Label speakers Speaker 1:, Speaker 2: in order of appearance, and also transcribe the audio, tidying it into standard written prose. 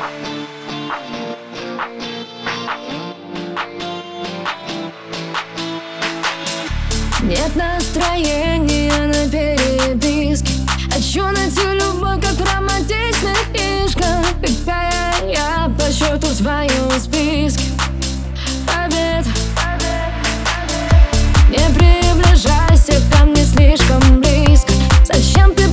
Speaker 1: Нет настроения на переписке. Хочу найти любовь, как в романтичных книжках. Какая я по счету в твоем списке побед. Не приближайся ко мне слишком близко. Зачем ты